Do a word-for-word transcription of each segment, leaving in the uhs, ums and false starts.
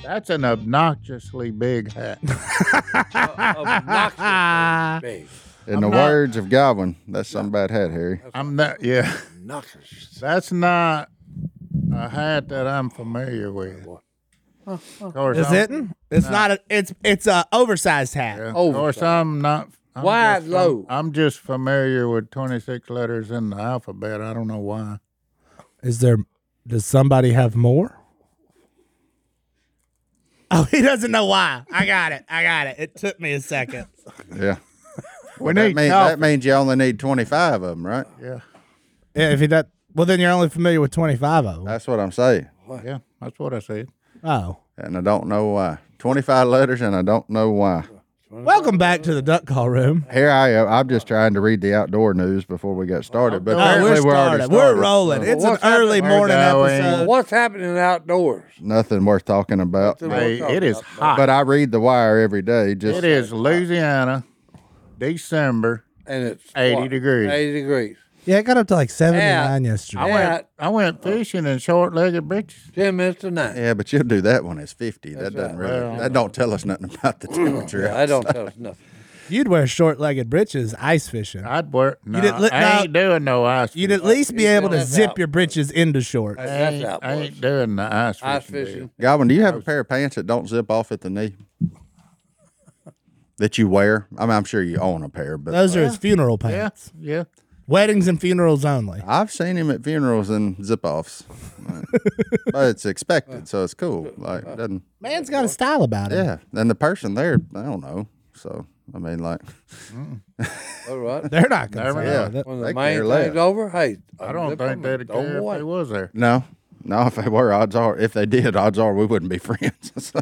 That's an obnoxiously big hat. uh, obnoxiously big. In I'm the not- words of Godwin, that's some bad hat, Harry. I'm not. Yeah, Obnoxious. that's not a hat that I'm familiar with. Of course, Is I'm, it? It's No. not. A, it's it's a oversized hat. Yeah. Of Oversized. course, I'm not. I'm Wide just fam- low. I'm just familiar with twenty-six letters in the alphabet. I don't know why. Is there? Does somebody have more? Oh, he doesn't know why. I got it. I got it. It took me a second. Yeah. We that, need mean, coffee. that means you only need twenty-five of them, right? Yeah, Yeah, if he does, well, then you're only familiar with twenty-five of them. That's what I'm saying. yeah, that's what I said. Oh, And I don't know why. twenty-five letters, and I don't know why. welcome back to the duck call room. Here I am. I'm just trying to read the outdoor news before we get started. But Oh, apparently we're we're already started. We're started. rolling. So It's an what's early happening? morning We're going. episode. What's happening outdoors? nothing worth talking about. Nothing. Hey, it is hot. But I read the wire every day. Just It is Louisiana, December. And it's eighty what? degrees. eighty degrees. Yeah, it got up to like seventy-nine Yeah. yesterday. I Yeah. went. I went fishing in short-legged breeches. Ten minutes to nine. Yeah, but you'll do that when it's fifty. That That's doesn't right. really. Well, that don't tell us nothing about the temperature. Yeah, I don't tell us nothing. You'd wear short-legged breeches ice fishing. I'd work. No, didn't li- I ain't doing no ice. You'd fishing. at least be able to That's zip out. your breeches into shorts. I That's ain't, out, I boys. ain't doing the ice fishing. Ice deal. fishing. Goblin, do you have a pair of pants that don't zip off at the knee? That you wear? I mean, I'm sure you own a pair, but Those are his funeral Yeah, pants. yeah. Weddings and funerals only. I've seen him at funerals in zip offs. But it's expected, so it's cool. Like doesn't Man's got a style about him. yeah. And the person there, I don't know. So I mean, like All right. They're not Never concerned know. with it. When They the main care less. thing's over, hey, I don't zip think them they'd and care throw 'em if away. they was there. no, no. If they were, odds are, if they did, odds are we wouldn't be friends. So,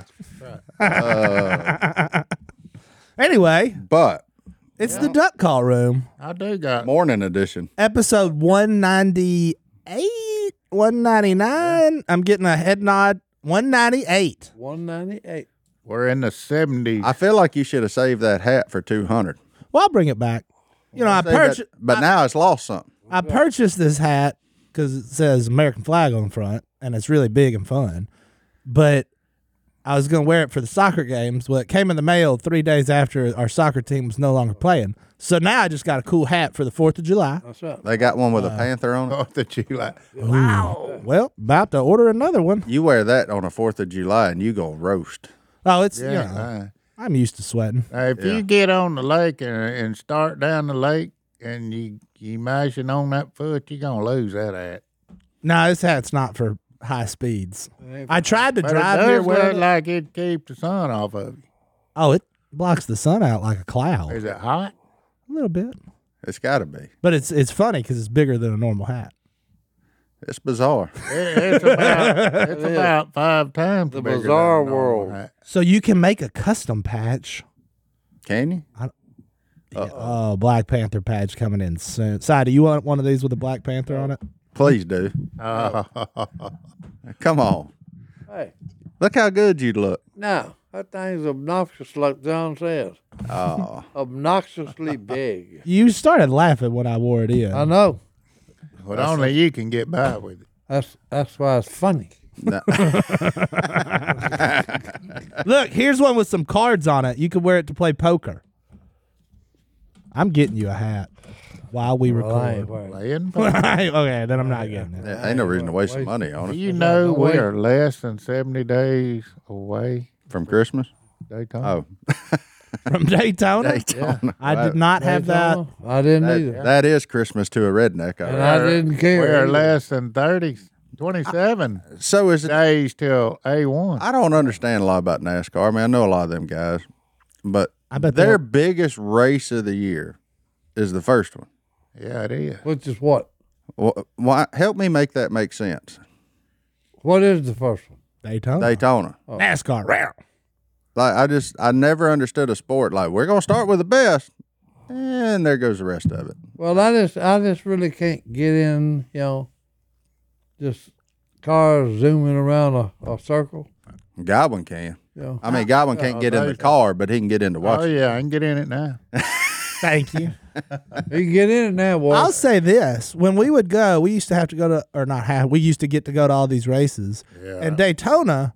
Yeah, Anyway, but it's the duck call room, I do got. morning edition. episode one ninety-eight, one ninety-nine. I'm getting a head nod. one ninety-eight. one ninety-eight. We're in the seventies. I feel like you should have saved that hat for two hundred. Well, I'll bring it back. You know, I purchased. but now it's lost something. I purchased this hat because it says American flag on the front, and it's really big and fun. But I was going to wear it for the soccer games. Well, it came in the mail three days after our soccer team was no longer playing. So now I just got a cool hat for the fourth of July. That's right. They got one with a panther on it. Fourth of July. Well, about to order another one. You wear that on a Fourth of July, and you gonna roast. Oh, it's, Yeah. you know, uh, I'm used to sweating. Now, if Yeah. you get on the lake and, and start down the lake and you you mashing on that foot, you're gonna lose that hat. No, this hat's not for high speeds. I tried to But drive it here does wearing look it. like it keeps the sun off of you. Oh, it blocks the sun out like a cloud. Is it hot? A little bit. It's got to be. But it's it's funny because it's bigger than a normal hat. It's bizarre. It, it's about it's about five times The bigger than a bizarre normal world. hat. So you can make a custom patch. Can you? Oh, Black Panther patch coming in soon. Si, do you want one of these with a Black Panther on it? Please do. Oh, Come on. Hey, Look how good you'd look. now, that thing's obnoxious, like John says. Oh, Obnoxiously big. You started laughing when I wore it in. I know. but only you can get by with it. That's that's why it's funny. no. Look, here's one with some cards on it. You could wear it to play poker. I'm getting you a hat while we Well, I ain't record. wearing it. Playing. Okay, then I'm not getting it. Yeah, ain't no reason to waste some money on Do it. you know we wait. are less than seventy days away? From Christmas? Daytona. Oh, From Daytona? Daytona. I did not have that. Daytona? I didn't That, either. that is Christmas to a redneck. all And right. I didn't care. We are either. less than thirty, twenty-seven So is it? days till A one. I don't understand a lot about NASCAR. I mean, I know a lot of them guys, but I bet they their don't- biggest race of the year is the first one. Yeah, it is. Which is what? Wh- Why? Help me make that make sense. What is the first one? Daytona. Daytona. NASCAR. Row. Like I just I never understood a sport like we're gonna start with the best, and there goes the rest of it. Well, I just I just really can't get in, you know, just cars zooming around a, a circle. Godwin can. You know. I mean, Godwin can't get in the car, but he can get in to watch. Oh it. yeah, I can get in it now. Thank you. You can get in it now, boy. I'll say this: when we would go, we used to have to go to, or not have. We used to get to go to all these races, Yeah. and Daytona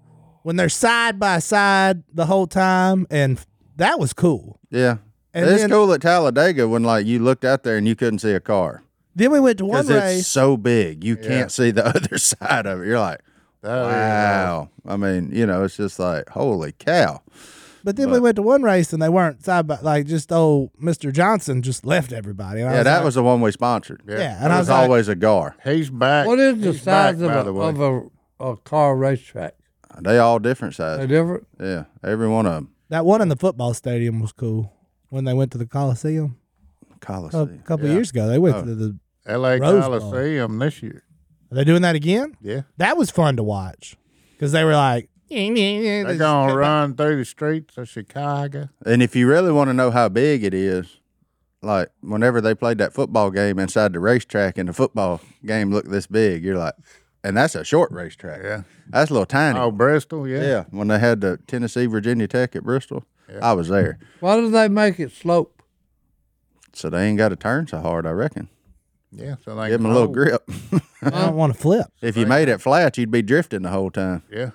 when they're side by side the whole time, and that was cool. Yeah. And it's then- cool at Talladega when like you looked out there and you couldn't see a car Then we went to one because race. it's so big you Yeah. can't see the other side of it. You're like, That is, uh, wow. I mean, you know, it's just like, holy cow. But then we went to one race and they weren't side by like just old Mister Johnson just left everybody. And I Yeah, that like, was the one we sponsored. Yeah. yeah. It And I was was like, always a gar. He's back. What is the He's back, size of, by a, the way. of a, a car racetrack? They all different They sizes. different? Yeah, every one of them. that one in the football stadium was cool when they went to the Coliseum a Coliseum. couple yeah. years ago. They went Oh. to the. L A Rose Bowl. Coliseum this year. Are they doing that again? Yeah. That was fun to watch because they were like, They're going to run through the streets of Chicago. And if you really want to know how big it is, like whenever they played that football game inside the racetrack and the football game looked this big, you're like, and that's a short racetrack. Yeah. That's a little tiny. Oh, Bristol, yeah. yeah. When they had the Tennessee Virginia Tech at Bristol, I was there. Why do they make it slope? So they ain't got to turn so hard, I reckon. Yeah. So they Give them a can little hold. grip. I don't want to flip. If you made it flat, you'd be drifting the whole time. Yeah.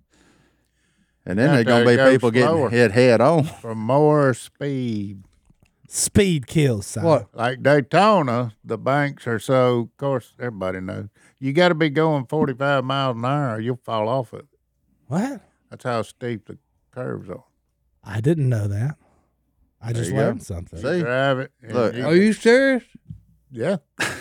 And then Have there's going to to be go people slower. getting hit head on. For more speed. Speed kills. Si. What? Like Daytona, the banks are so, of course, everybody knows. You got to be going forty-five miles an hour or you'll fall off it. What? That's how steep the curves are. I didn't know that. I just you go. learned something. See? Drive it. and Look, Are you serious? Yeah.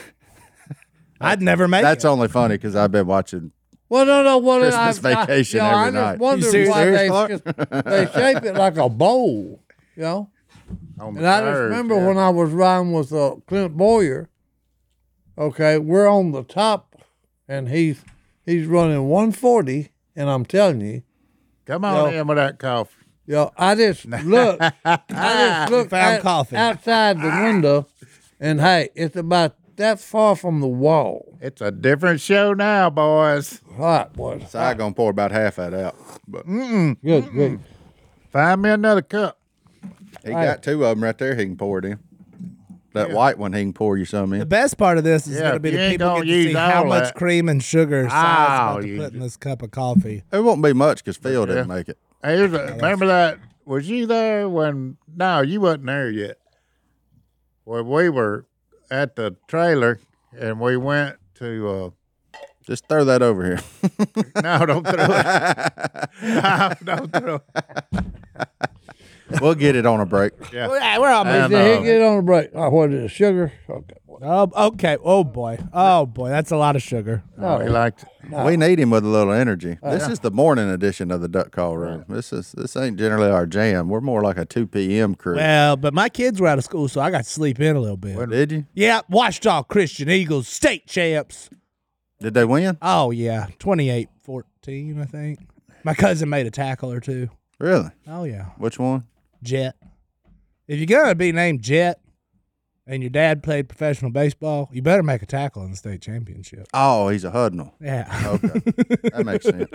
I'd never make That's it. only funny because I've been watching. Well, no, no. What Christmas I, I, vacation you know, every I night. just wonder You serious? why Serious, they, Clark? just- they shape it like a bowl, you know? On the And I just curves, remember yeah. when I was riding with uh, Clint Boyer. Okay, we're on the top, and he's he's running one forty, and I'm telling you, Come on Yo. in with that coffee. yo, I just look, I just look Found at- coffee. outside the window, and hey, it's about that far from the wall. It's a different show now, boys. Hot boy, So I'm going to pour about half that out. But good, good. Find me another cup. he got two of them right there. He can pour it in. That white one, he can pour you some The in. best part of this is Yeah, going to if be you the ain't people gonna get to use see how all much that. cream and sugar Si's I'll about to use put in it. this cup of coffee. It won't be much because Phil didn't Yeah. make it. Hey, here's a, remember that? Was you there when? No, you wasn't there yet. When we were at the trailer and we went to. Uh, Just throw that over here. no, don't throw it. No, don't throw it. We'll get it on a break. Yeah. Well, we're almost And, Did uh, he get on the break? Oh, what is it, sugar? Okay, boy. Oh, okay. Oh boy. Oh boy. That's a lot of sugar. Oh, he liked it. We need him with a little energy. This is the morning edition of the Duck Call Room. This is this ain't generally our jam. We're more like a two p.m. crew. Well, but my kids were out of school, so I got to sleep in a little bit. Did you? Yeah, Washita Christian Eagles state champs. Did they win? Oh yeah, twenty-eight fourteen, I think. My cousin made a tackle or two. Really? Oh yeah, Which one? Jet. If you're gonna be named Jet, and your dad played professional baseball, you better make a tackle in the state championship. Oh, he's a Hudnall. Yeah, Okay, that makes sense.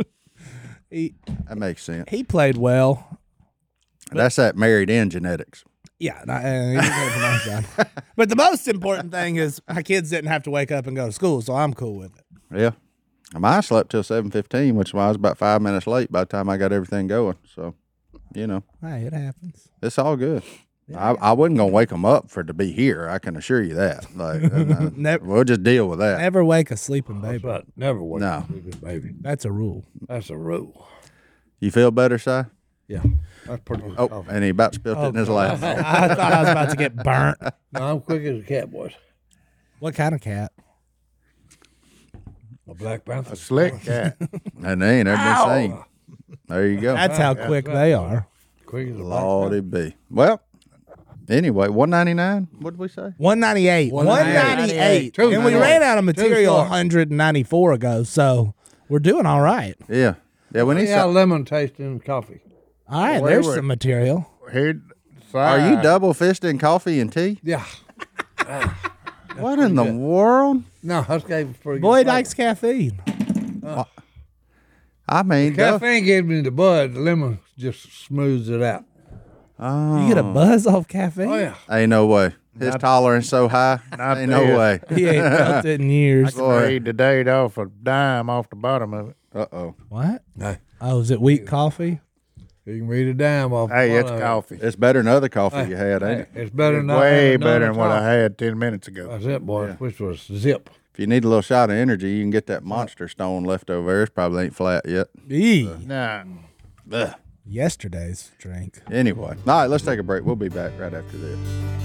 he That makes sense. he played well. That's that married in genetics. Yeah, and I- and he did it for my son. But the most important thing is my kids didn't have to wake up and go to school, so I'm cool with it. Yeah. Mine slept till seven fifteen, which was I was about five minutes late by the time I got everything going. So, you know, Hey, it happens. it's all good. I, I wasn't gonna wake them up for to be here. I can assure you that. Like, and, uh, Never- we'll just deal with that. Never wake a sleeping That's baby. right. Never wait. No. baby. That's a rule. That's a rule. You feel better, Si? Yeah, that's pretty good. Oh, and he about spilled it in his lap. I thought I was about to get burnt. No, I'm quick as a cat, boys. What kind of cat? A Black Panther. A slick cat. And they ain't ever been seen. There you go. That's how quick they are. Quick as a Black Lordy be. Well, anyway, one ninety nine. What did we say? one ninety-eight. one ninety-eight. Two And we short. ran out of material short. one ninety-four ago, so we're doing all right. Yeah, yeah. We need Yeah, some. lemon taste in coffee. All right, Well, there's we were- some material. Here, Are you double fisting coffee and tea? Yeah. What in the world? No, that's gave us pretty good. Boyd flavor. likes caffeine. I mean, duh. Caffeine gives me the bud. The lemon just smooths it out. Oh, You get a buzz off caffeine? Oh yeah. ain't no way. His tolerance so high. Ain't no this. way. He ain't felt it in years. I can read the date off a dime off the bottom of it. Uh oh. What? Hey, Oh, is it wheat coffee? you can read a dime off. Hey, one it's of it. coffee. It's better than other coffee Hey, you had, ain't it? Hey, it's better than not Way having none better at than what all. I had ten minutes ago. That's it, boy. Which was zip. If you need a little shot of energy, you can get that Monster Stone left over there. It probably ain't flat yet. Eee. Nah. Ugh. Yesterday's drink. Anyway, all right, let's take a break. We'll be back right after this.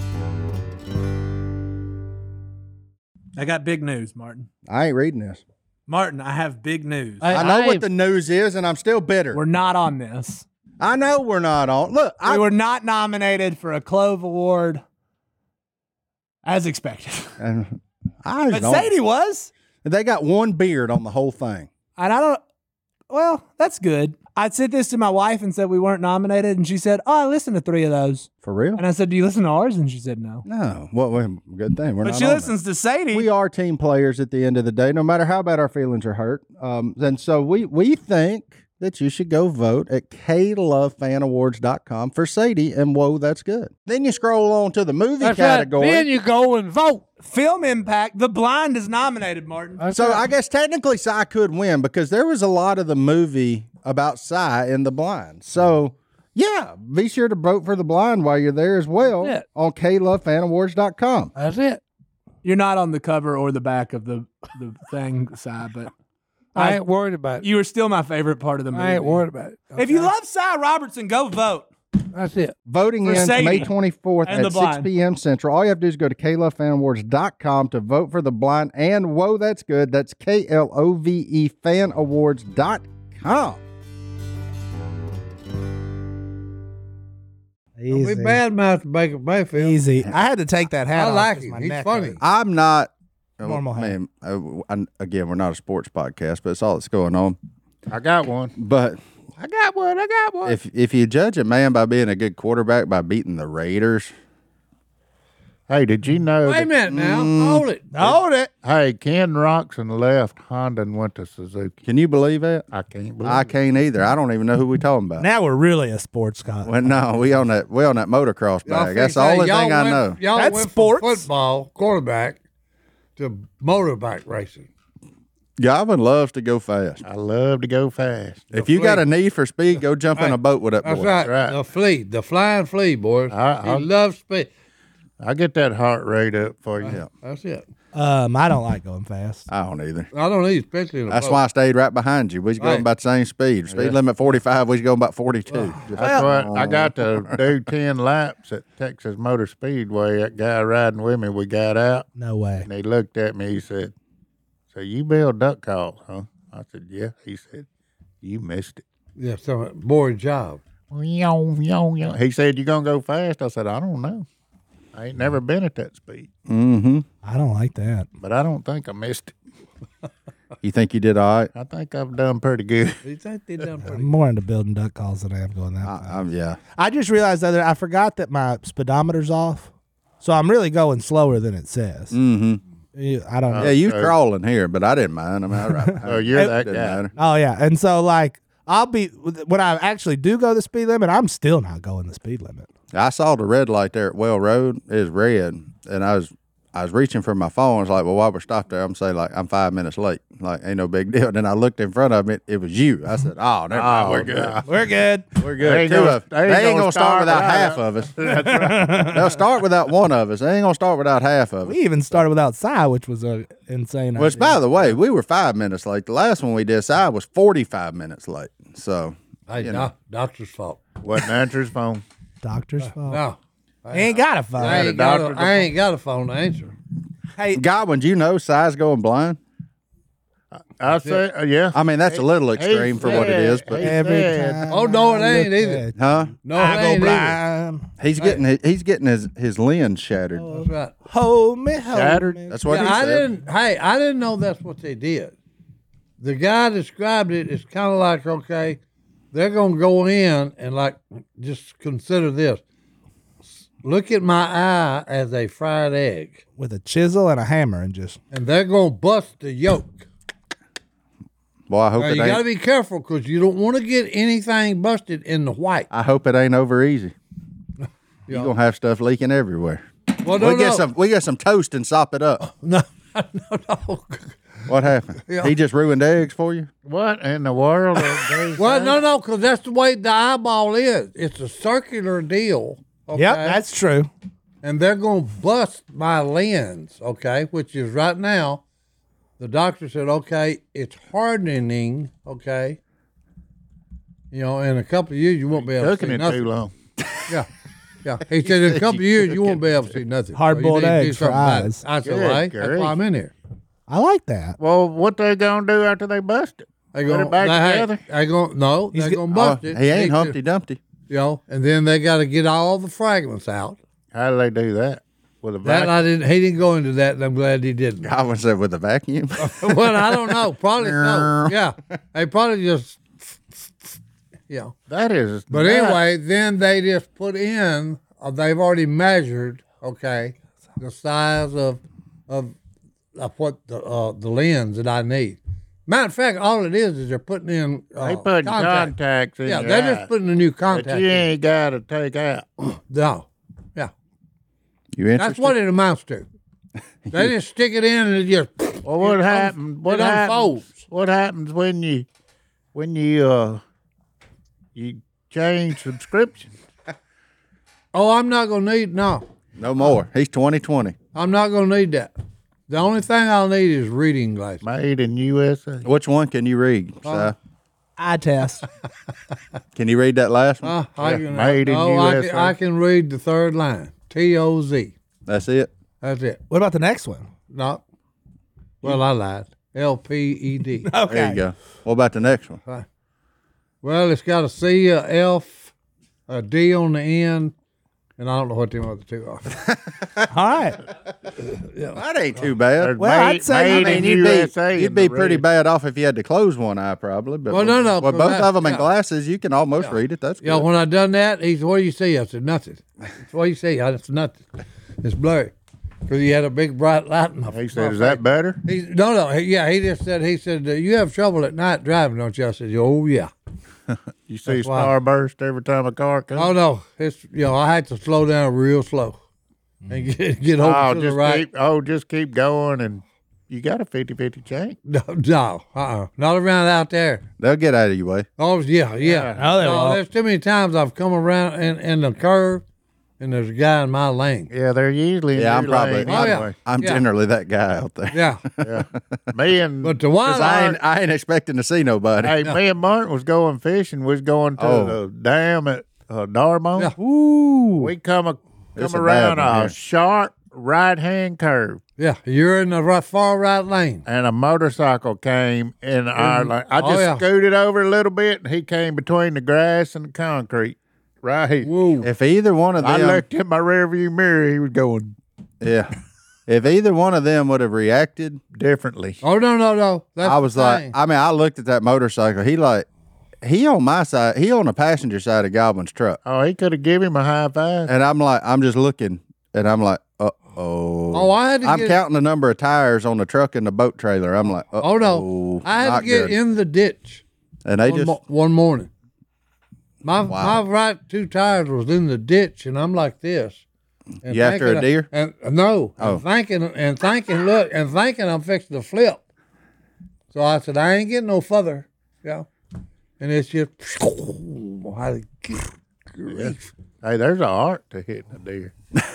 I got big news, Martin. I ain't reading this. Martin, I have big news. Hey, I know I what ain't- the news is, and I'm still bitter. We're not on this. I know we're not on. Look, I We were not nominated for a Clove Award as expected. and I But don't. Sadie was. They got one beard on the whole thing. And I don't, well, that's good. I said this to my wife and said we weren't nominated. And she said, oh, I listened to three of those. For real? And I said, do you listen to ours? And she said, no. No. Well, well, good thing we're But not. she on listens to Sadie. there. We are team players at the end of the day, no matter how bad our feelings are hurt. Um, and so we we think that you should go vote at k love fan awards dot com for Sadie and Whoa, That's Good. Then you scroll on to the movie That's category. right. Then you go and vote. Film Impact. The Blind is nominated, Martin. That's So right. I guess technically Cy could win because there was a lot of the movie about Cy in The Blind. So yeah, be sure to vote for The Blind while you're there as well Yeah. on k love fan awards dot com. That's it. You're not on the cover or the back of the, the thing side, but I ain't worried about it. you were still my favorite part of the movie. I ain't worried about it. If you okay? love Cy Robertson, go vote. That's it. Voting For ends Sadie May twenty-fourth and The at six Blind. p.m. Central. All you have to do is go to k love fan awards dot com to vote for The Blind and Whoa, That's Good. That's K L O V E fan awards dot com. Don't be Easy. bad mouth Baker Mayfield. Easy. I had to take that hat I off. like 'cause him. my He's neck funny. hurt. I'm not. Normal hat. man, uh, I- again, we're not a sports podcast, but it's all that's going on. I got one. But I got one. I got one. if if you judge a man by being a good quarterback by beating the Raiders, Hey, did you know? Wait a that- minute now. Mm. Hold it. Hold it. Hey, Ken Roxon left Honda and went to Suzuki. can you believe that? I can't believe I it. can't either. I don't even know who we talking about. Now we're really a sports guy. Well, no, we on that we on that motocross Y'all bag. That's fix- the hey, only y'all thing I went- know. Y'all That's went sports. from football quarterback to motorbike racing. Galvin loves to go fast. I love to go fast. If you got a need for speed, go jump in Hey, a boat with that That's boy. right. right. The flea, the flying flea, boys. I- he I- loves speed. I get that heart rate up for you. Yeah. That's it. Um, I don't like going fast. I don't either. I don't need, especially in a That's boat. why I stayed right behind you. We was going Right. about the same speed. Speed limit forty-five. We was going about forty-two. That's what I got to do ten laps at Texas Motor Speedway. That guy riding with me, we got out, No way. and he looked at me. He said, "So you build duck calls, huh?" I said, "Yeah." He said, "You missed it." Yeah, so boring job. He said, "You gonna go fast?" I said, "I don't know. I ain't never been at that speed, Mm-hmm. I don't like that. but I don't think I missed it. You think you did all right? I think I've done pretty good." You think they done I'm pretty more into building duck calls than I am going that fast. I, I'm, yeah. I just realized the other I forgot that my speedometer's off. So I'm really going slower than it says. Mm-hmm. You- I don't know. Yeah, you Okay. crawling here, but I didn't mind. I mean, I right Oh, you're that didn't guy. matter. Oh yeah. And so like I'll be when I actually do go the speed limit, I'm still not going the speed limit. I saw the red light there at Well Road. It was red, and I was I was reaching for my phone. I was like, well, while we're stopped there, I'm saying like I'm five minutes late. Like ain't no big deal. And then I looked in front of me. It was you. I said, oh, never mind. Oh, We're good. no. We're good. We're They good. ain't Two gonna- of, they they ain't ain't gonna gonna start start without without half of us. They'll start without one of us. They ain't gonna start without half of us. We even started without Cy, which was a insane. Which, idea. by the way, we were five minutes late. The last one we did, I was forty-five minutes late. So, Hey, you doc, know. doctor's fault. Wasn't answer his phone. Doctor's fault. No, He ain't got a phone. I had a ain't, got a, doctor's I ain't got a phone to answer. Hey, Godwin, do you know Si's going blind? I say, uh, yeah. I mean, that's a little extreme for what it is, but He every said- time. Oh, no, it I ain't look either. at huh? No, I it go ain't either. blind. He's getting his, he's getting his his lens shattered. That's right. Hold me, hold Shattered. me. That's what Yeah, he I said. didn't. Hey, I didn't know that's what they did. The guy described it as kind of like, okay, they're gonna go in and like just consider this. Look at my eye as a fried egg, With a chisel and a hammer and just and they're gonna bust the yolk. Boy, I hope Now, it you ain't. got to be careful because you don't want to get anything busted in the white. I hope it ain't over easy. Yeah. You're gonna have stuff leaking everywhere. Well, no, we get no. some we get some toast and sop it up. No, no, no. What happened? Yeah. He just ruined eggs for you? What in the world? are these Well, things? no, no, because that's the way the eyeball is. It's a circular deal. Okay? Yep, that's true. and they're going to bust my lens, okay, which is right now, the doctor said, okay, it's hardening, okay. You know, in a couple of years, you won't be able to Cooking see it nothing. too long. Yeah. Yeah. He said, in a couple of years, you won't be able to see nothing. Hard-boiled So you need to do eggs for something about it. eyes. I said, Good well, hey, that's grief. why I'm in here. I like that. Well, what they gonna do after they bust it? They Put gonna, it back they, together? They gonna, no, He's they're get- going to Oh, bust it. he ain't Need to- Humpty Dumpty. You know, and then they got to get all the fragments out. How do they do that? With a That vacuum? I didn't. He didn't go into that, and I'm glad he didn't. I would say with a vacuum. Well, I don't know. Probably so. Yeah, they probably just, you know. That is. But nuts. anyway, then they just put in. Uh, they've already measured. Okay, the size of of of what the uh, the lens that I need. Matter of fact, all it is is they're putting in. Uh, they put contact. contacts in Yeah, your they're eye just putting a new that contact. you in. ain't got to take out. No, yeah, You interested? that's what it amounts to. They just stick it in and it just. Well, what it happens? un- What it happens? unfolds. What happens when you when you uh you change subscription? Oh, I'm not gonna need no. No more. He's twenty twenty. I'm not gonna need that. The only thing I'll need is reading glasses. Made in U S A. Which one can you read? Si? Eye test. Can you read that last one? Uh, I can, made in no, I U S A. can, I can read the third line. T O Z. That's it. That's it. What about the next one? No. Well, I lied. L P E D. Okay. There you go. What about the next one? Well, it's got a C, a F, a D on the end, and I don't know what them other two are. All right. That ain't too bad. Well, made, I'd say- made I in mean, you'd U S A. be, you'd in be the pretty red. bad off if you had to close one eye, probably. But Well, no, no, With but both that- of them in yeah. glasses, you can almost read it. That's good. Yeah, when I done that, he said, what do you see? I said, nothing. What do you see? I said, nothing. It's blurry. Because he had a big bright light in my He my said, "Is face. that better?" He, no, no, he, yeah, he just said, he said, uh, you have trouble at night driving, don't you? I said, oh, yeah. You see That's why. starburst every time a car comes. Oh, no, it's, you know, I had to slow down real slow and get, get over Oh, to the just right. keep. Oh, just keep going, and you got a fifty-fifty chance. No, no, uh-uh, not around out there. They'll get out of your way. Oh, yeah, yeah. Oh, they no, won't. there's too many times I've come around in, in the curve and there's a guy in my lane. Yeah, they're usually in Yeah, I'm your probably. lane Oh, yeah. anyway. I'm Yeah. generally that guy out there. Yeah. Yeah, me and But the 'Cause wild I art, ain't, I ain't expecting to see nobody. hey, me and Martin was going fishing. Was going to Oh. the dam at uh, Darmon. Yeah. Ooh. We come a, It's come a bad around one a here. sharp right hand curve, yeah, you're in the right, far right lane. and a motorcycle came in our lane. I oh, just yeah. scooted over a little bit, and he came between the grass and the concrete. Right here. Whoa. If either one of I them, looked in my rearview mirror. He was going yeah, if either one of them would have reacted, differently. Oh, no, no, no. That's I was the like, thing. I mean, I looked at that motorcycle. He like, he on my side. He on the passenger side of Goblin's truck, Oh, he could have given him a high five. and I'm like, I'm just looking, and I'm like, uh oh. Oh, I had to I'm get- counting the number of tires on the truck and the boat trailer. I'm like, uh Oh, no. I had not to get good. in the ditch and they one, just mo- one morning. My Wow. my right two tires was in the ditch, and I'm like this. And You after a thinking- deer? And uh, no, Oh. and thinking and thinking, look, and thinking I'm fixing to flip. So I said, I ain't getting no further, yeah. And it's just, how to grief. Hey, there's an art to hitting a deer.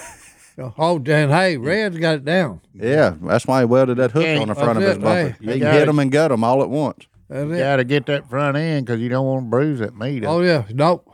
Oh, Dan, hey, Red's got it down. yeah. That's why he welded that hook Yeah, on the front of that's his it, bumper. hey. He You can got hit it. them and gut them all at once. That's You it. got to get that front end because you don't want to bruise that meat. up. Oh yeah, nope.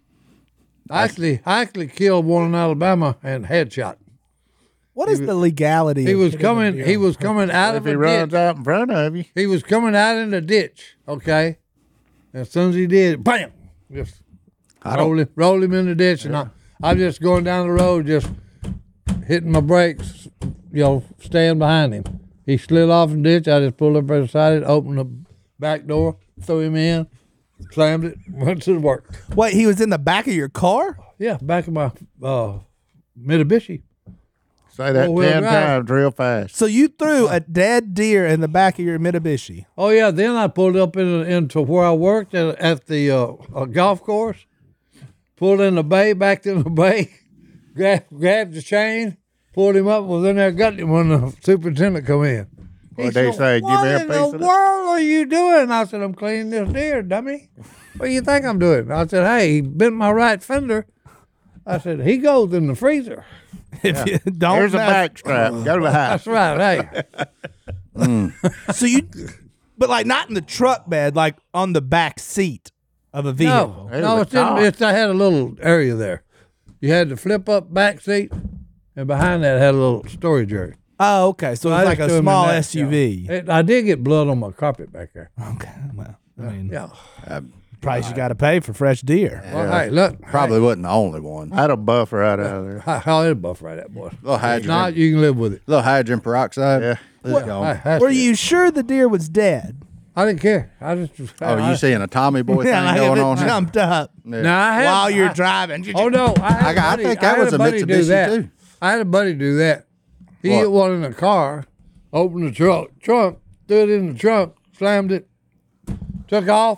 I actually, I actually killed one in Alabama and headshot. What is the legality? He of was hitting a coming. deer? He was coming out if of he a runs ditch. out in front of you, He was coming out in the ditch. Okay, and as soon as he did, bam, just roll him, roll him in the ditch, and I, I'm just going down the road, just hitting my brakes, you know, staying behind him. He slid off the ditch. I just pulled up beside it, opened the back door, threw him in, slammed it, went to work. Wait, he was in the back of your car? Yeah, back of my uh, Mitsubishi. say that Four-wheel ten drive. times real fast. So you threw a dead deer in the back of your Mitsubishi. Oh yeah, then I pulled up in, into where I worked at, at the uh, uh, golf course. Pulled in the bay, backed in the bay, grabbed, grabbed the chain, pulled him up, was in there, got him when the superintendent come in. What'd they said, say? Give what me a in piece the of it? world are you doing? I said, I'm cleaning this deer, dummy. What do you think I'm doing? I said, hey, he bent my right fender. I said, he goes in the freezer. If you don't Here's a mess- back strap. Go to the house. That's right. Hey, So you, but like not in the truck bed, like on the back seat of a vehicle. no, It no, was it's a in, car. it's, I had a little area there. You had the flip up back seat, and behind that had a little storage area. Oh, okay. So I it's like just a threw 'em in small that, S U V. yeah. It, I did get blood on my carpet back there. Okay. Well, I mean, Yeah. price you got to pay for fresh deer. Well, hey, look. Probably wasn't the only one. I had a buffer right out of there. How, how is buff right that boy? Little If hydrogen, not, you can live with it. little hydrogen peroxide. Yeah. It's gone. Hey, that's Were it. you sure the deer was dead? I didn't care. I just. Oh, I, you seeing a Tommy Boy Yeah, thing like going if it on here? jumped up Yeah. No, I had, while you're I, driving. Oh no, I, had I a got- I buddy, think that had was a buddy do Mitsubishi, that. too. I had a buddy do that. He What? hit one in the car, opened the truck, trunk, threw it in the trunk, slammed it, took off.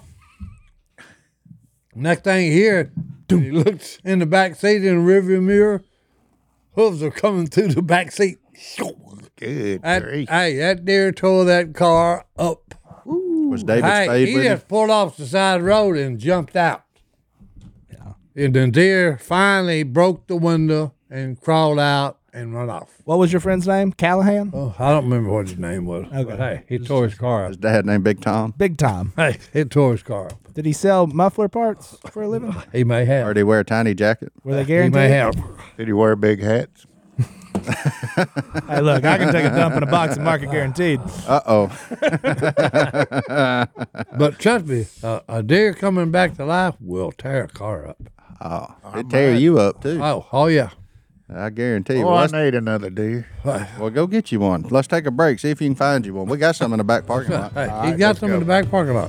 Next thing he heard, he looked in the back seat in the rearview mirror. Hooves are coming through the back seat. Good That, grief. hey, that deer tore that car up. Was David Hey, Spade he with him? just pulled off the side road and jumped out. And the deer finally broke the window and crawled out and run off. What was your friend's name? Callahan? Oh, I don't remember what his name was. Okay. But hey, he tore his car up. His dad named Big Tom. Big time. Hey, he tore his car up. Did he sell muffler parts for a living? He may Or have. did he wear a tiny jacket? Were they He guaranteed? may have. Did he wear big hats? Hey, look, I can take a dump in a box and mark it guaranteed. Uh oh. But trust me, uh, a deer coming back to life will tear a car up. Oh, it tear you up too. Oh, oh yeah. I guarantee you. Oh, Well, I let's, need another deer. well, go get you one. Let's take a break. See if you can find you one. We got some in the back parking lot. Hey, All he right, got let's some in go. the back parking lot.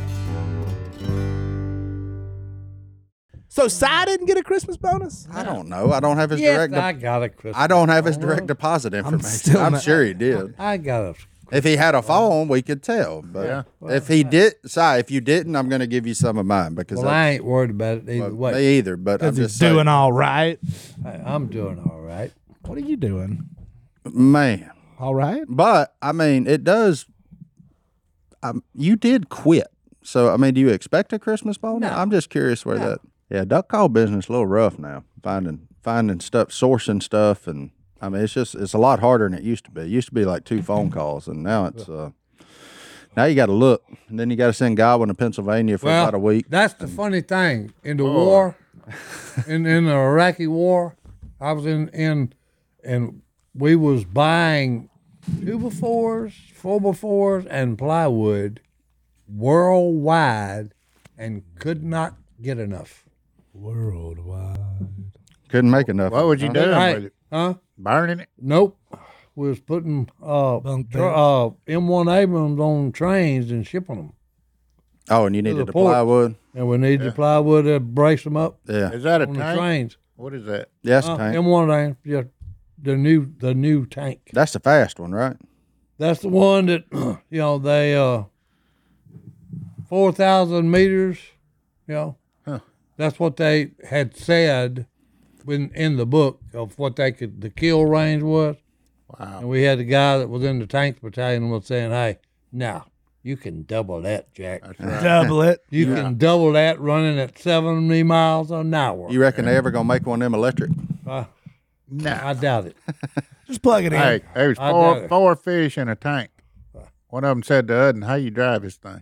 So Cy didn't get a Christmas bonus? I don't know. I don't have his Yes, direct. I got a Christmas. I don't have his bonus. direct deposit information. still I'm not- sure he did. I got a. If he had a phone, we could tell. But Yeah. if he did, Si, if you didn't, I'm going to give you some of mine because Well, I ain't worried about it either well, way. me either. But I'm Is he just doing saying, all right? Hey, I'm doing all right. What are you doing? man. All right? But I mean, it does. Um, you did quit, so I mean, do you expect a Christmas bonus? No. I'm just curious where that. Yeah, duck call business a little rough now. Finding finding stuff, sourcing stuff, and I mean, it's just it's a lot harder than it used to be. It used to be like two phone calls, and now it's uh, now you got to look, and then you got to send Godwin to Pennsylvania for Well, about a week. that's the funny thing. In the war, in in the Iraqi war, I was in in, and we was buying two by fours, four by fours, and plywood worldwide, and could not get enough. Worldwide. Couldn't make enough. What was you doing Hey, with it? huh? Burning it? Nope. We was putting uh, Bunk tr- uh M one Abrams on trains and shipping them, Oh, and you needed the the port. plywood. and we needed the plywood to brace them up Yeah, Is that a on the tank? trains. What is that? yes, Uh, tank. M one Abrams, yeah, the new the new tank. That's the fast one, right? That's the one that you know they uh four thousand meters. You know, Huh. that's what they had said when in the book of what they could the kill range was. Wow. And we had the guy that was in the tank battalion was saying, "Hey, now you can double that, Jack. That's right. Double it. You can double that running at seventy miles an hour." You reckon they ever gonna make one of them electric? Uh, Nah. I doubt it. Just plug it in. Hey, there was I four doubt it. four fish in a tank. One of them said to Udden, "How you drive this thing?"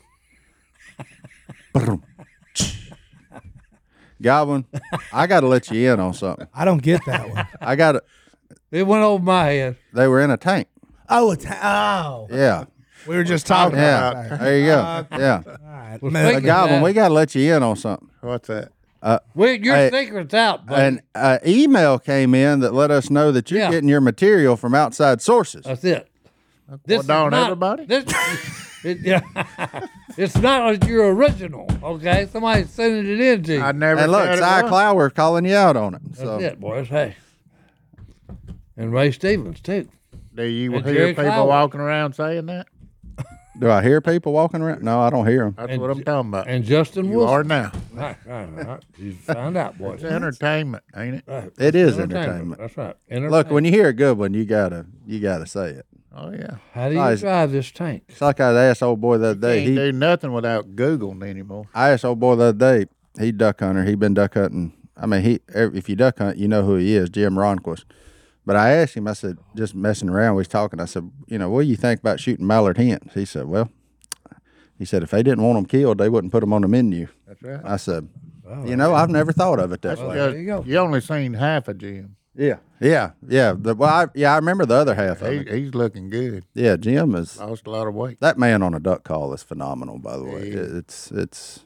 Godwin, I got to let you in on something. I don't get that one. I got to. It went over my head. They were in a tank. Oh, it's oh. Yeah, We were just talking yeah. about that. There you go. Yeah, All right. Well, Man, speaking- but Godwin, we got to let you in on something. What's that? We, your Hey, secret's out, buddy. An uh, email came in that let us know that you're Yeah. getting your material from outside sources. That's it. Well, This is don't not- everybody? This, it, yeah, it's not your original. Okay, somebody's sending it in to you. I never And look, said Cy it was. Clower calling you out on it. That's So it, boys. Hey, and Ray Stevens too. Do you And hear Jerry people Clower. walking around saying that? do I hear people walking around? No, I don't hear them. That's And what I'm talking about. And Justin You Wilson. are now. Right, right, right. You found out, boys. It's entertainment, ain't it? Right. It is entertainment. That's right. Look, when you hear a good one, you gotta you gotta say it. Oh yeah. How do you Guys, drive this tank? It's like I asked old boy the other day. Can't He, do nothing without Googling anymore. I asked old boy the other day. He duck hunter. He been duck hunting. I mean, he if you duck hunt, you know who he is, Jim Ronquist. But I asked him. I said, just messing around. We was talking. I said, you know, what do you think about shooting mallard hens? He said, well, he said if they didn't want them killed, they wouldn't put them on the menu. That's right. I said, you know, I've never thought of it that That's way. because there you go. you only seen half of Jim. Yeah, yeah, yeah. The, well, I, yeah, I remember the other half of He, it. he's looking good. Yeah, Jim is. Lost a lot of weight. That man on a duck call is phenomenal, by the way. Yeah. It- It's it's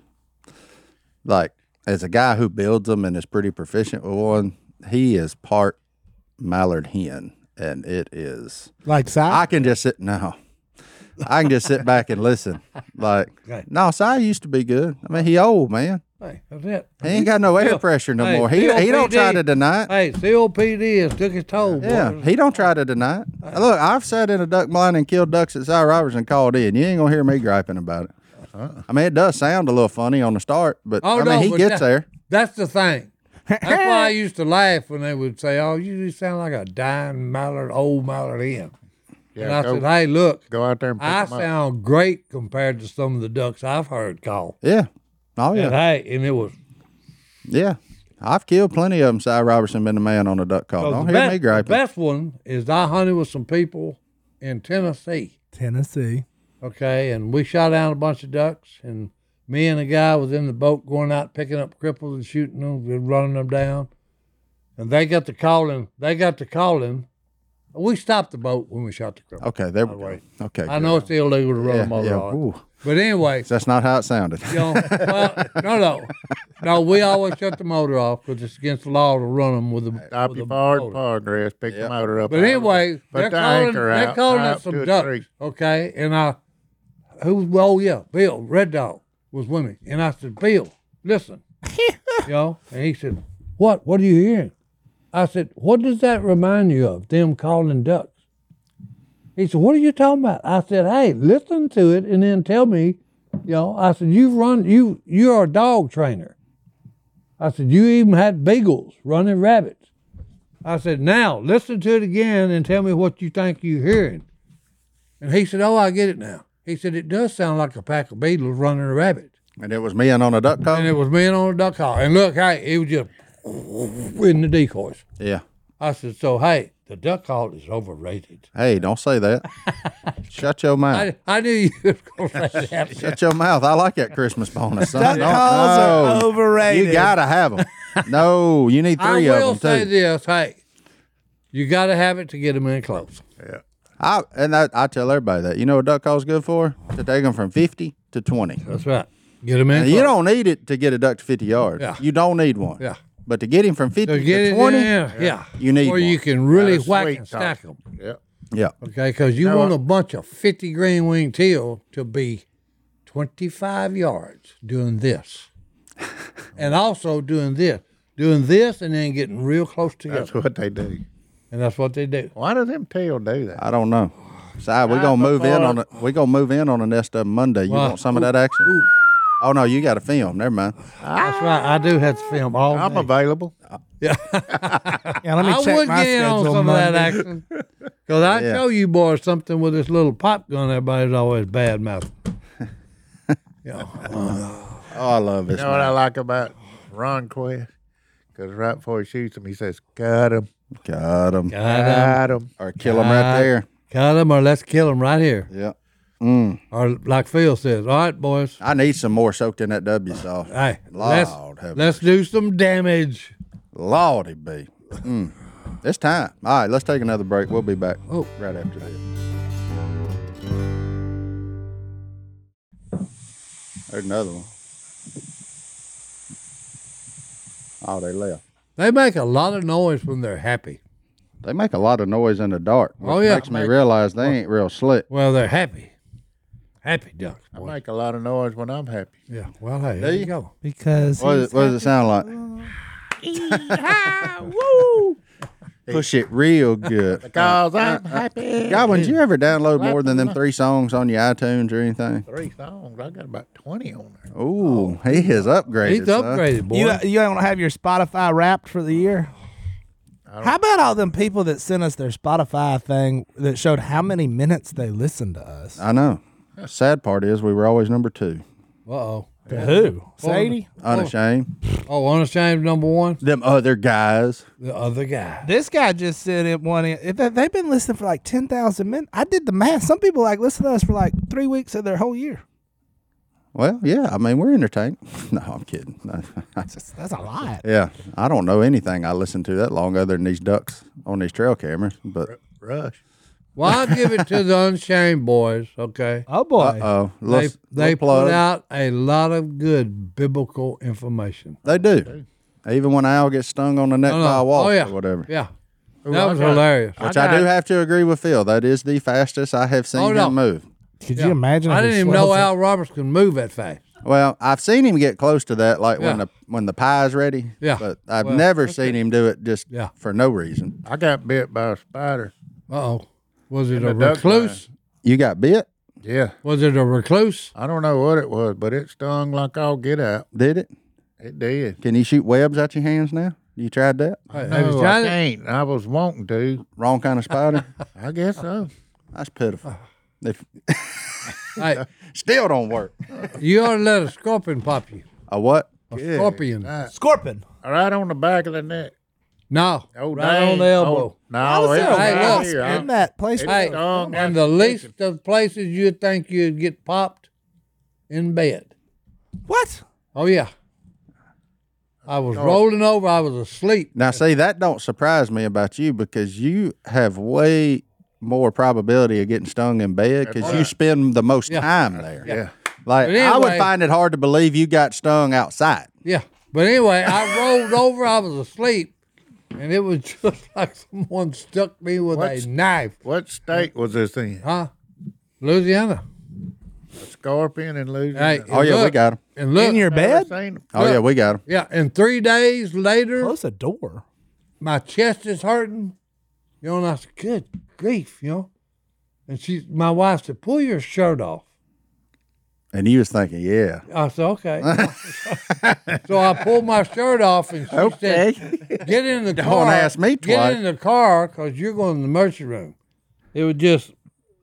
like as a guy who builds them and is pretty proficient with one, he is part mallard hen, and it is. Like Si? I can just sit no, I can just sit back and listen. Like Okay. no, Si used to be good. I mean, he old man. Hey, that's it. He ain't got no air Still- pressure no hey, more. He still he don't P D. try to deny it. Hey, C O P D has took its toll, Yeah, boys. he don't try to deny it. Look, I've sat in a duck blind and killed ducks at Si Roberts and called in. You ain't gonna hear me griping about it. I mean, it does sound a little funny on the start, but Oh, I mean, no, he but gets that- there. That's the thing. That's why I used to laugh when they would say, "Oh, you just sound like a dying mallard, old mallard hen." Yeah, and I go, said, "Hey, look, go out there and pick I 'em up. sound great compared to some of the ducks I've heard call." Yeah. Oh yeah. And hey, and it was Yeah. I've killed plenty of them. Si Robertson been the man on the duck call. Because Don't the hear best, me the griping. best one is I hunted with some people in Tennessee, Tennessee. okay, and we shot down a bunch of ducks, and me and a guy was in the boat going out picking up cripples and shooting them and running them down, and they got to calling. They got to calling. We stopped the boat when we shot the cripple. Okay, there we By the go. way. Okay. I good. know it's illegal to run Yeah, a motor yeah. on it. Ooh. But anyway, That's not how it sounded. you know, well, no, no, no. We always shut the motor off because it's against the law to run them with a. Stop with your a forward motor. progress. Pick Yep. the motor up. But out of anyway, it, put they're the calling, anchor they're out, calling tie it up to some a ducks, tree. okay? And I, who? Oh yeah, Bill Red Dog was with me, and I said, Bill, listen, you know, and he said, what? What are you hearing? I said, what does that remind you of? Them calling ducks? He said, what are you talking about? I said, hey, listen to it and then tell me, you know. I said, you've run, you you're a dog trainer. I said, you even had beagles running rabbits. I said, now listen to it again and tell me what you think you're hearing. And he said, oh, I get it now. He said, it does sound like a pack of beagles running a rabbit. And it was me and on a duck call? And it was me on a duck call. And look, hey, it was just in the decoys. Yeah. I said, so, hey, the duck call is overrated. Hey, don't say that. Shut your mouth. I, I knew you was going to say that. Shut your mouth. I like that Christmas bonus, son. Duck Don't- calls are no. overrated. You gotta have them. No, you need I three will of say them too. this, hey, you got to have it to get them in close. Yeah. I and I, I tell everybody that. You know what duck call's good for? To take them from fifty to twenty. That's right. Get them in And close. you don't need it to get a duck to fifty yards. Yeah. You don't need one. Yeah. But to get him from fifty To to, get it twenty, in there, yeah. you need Where one. you can really Got a whack sweet and talk. stack them. Yeah. yeah. Okay, because you Now want what- a bunch of fifty green wing teal to be twenty-five yards doing this. And also doing this. Doing this and then getting real close together. That's what they do. And that's what they do. Why do them tail do that? I don't know. Si, we're gonna move in on it. We're gonna move in on a nest of 'em Monday. You Wow. want some of that action? Ooh. Oh no, you got to film. Never mind. That's right. I do have to film all I'm day. available. Yeah, let me I check would my get on schedule some of that Monday. action. Because I Yeah. show you boys something with this little pop gun everybody's always bad mouthing. Yeah. Oh, I love You this. know what I man. like about Ron Quest? Because right before he shoots him, he says, "Cut him, Got him. Got him. cut him." Or kill him right God. there. Cut him or let's kill him right here. Yeah. Mm. Or like Phil says, all right, boys. I need some more soaked in that W sauce. Hey, let's, Lord have let's do some damage. Lordy be. Mm. It's time. All right, let's take another break. We'll be back Oh. right after this. There's another one. Oh, they left. They make a lot of noise when they're happy. They make a lot of noise in the dark, which Oh, yeah. makes me Make- realize they ain't real slick. Well, they're happy. Happy ducks, I boy. make a lot of noise when I'm happy. Yeah. Well, hey, Do there you you? go. Because What, he's does- what does it sound like? Woo! Push it real good. Because I'm happy. Godwin, did you ever download more than them three songs on your iTunes or anything? Three songs. I got about twenty on there. Ooh, he is upgraded. He's son. upgraded, boy. You you don't have your Spotify Wrapped for the year? How about all them people that sent us their Spotify thing that showed how many minutes they listened to us? I know. Sad part is we were always number two. Uh oh. To who? Sadie? Unashamed. Oh, Unashamed number one. Them other guys. The other guy. This guy just said it one. If they- they've been listening for like ten thousand minutes. I did the math. Some people like listen to us for like three weeks of their whole year. Well, yeah. I mean, we're entertained. No, I'm kidding. No. That's, that's a lot. Yeah, I don't know anything I listened to that long other than these ducks on these trail cameras. But Rush. Well, I'll give it to the Unshamed boys, okay? Oh boy. oh, They, they put out a lot of good biblical information. They do. Even when Al gets stung on the neck Oh, no. by a wasp Oh, yeah. or whatever. Yeah. Ooh, That I was got- hilarious. Which I, do have to agree with Phil. That is the fastest I have seen Oh, him no. move. Could Yeah. you imagine? I if he didn't even know swells up? Al Roberts can move that fast. Well, I've seen him get close to that, like when Yeah. the when the pie's ready. Yeah. But I've Well, never seen him do it just Yeah. for no reason. I got bit by a spider. Uh-oh. Was it In a the duck recluse? You got bit? Yeah. Was it a recluse? I don't know what it was, but it stung like all get out. Did it? It did. Can you shoot webs out your hands now? You tried that? Hey, No, have you I tried it? can't. I was wanting to. Wrong kind of spider? I guess so. That's pitiful. They Hey, still don't work. you ought to let a scorpion pop you. A what? A Yeah. scorpion. Right, Scorpion. right on the back of the neck. No. Oh, right dang. on the elbow. Oh, no, I was it there was Hey, right look, here. I- in that place. it Hey, stung and like the a least chicken. of places you'd think you'd get popped in bed. What? Oh, yeah. I was rolling over. I was asleep. Now, see, that don't surprise me about you because you have way more probability of getting stung in bed because you spend the most Yeah. time there. Yeah. Like, But I would anyway- find it hard to believe you got stung outside. Yeah. But anyway, I rolled over. I was asleep. And it was just like someone stuck me with What's- a knife. What state was this in? Huh? Louisiana. A scorpion in Hey, Louisiana. Oh, yeah, we look, got him. And look. In your Never bed? seen 'em. Oh, yeah, we got him. Yeah. And three days later, Close the door. my chest is hurting. You know, and I said, good grief, you know. And she, my wife said, pull your shirt off. And you was thinking, yeah. I said, okay. So I pulled my shirt off, and she Okay. said, get in the Don't car. ask me twice. Get in the car because you're going to the emergency room. It was just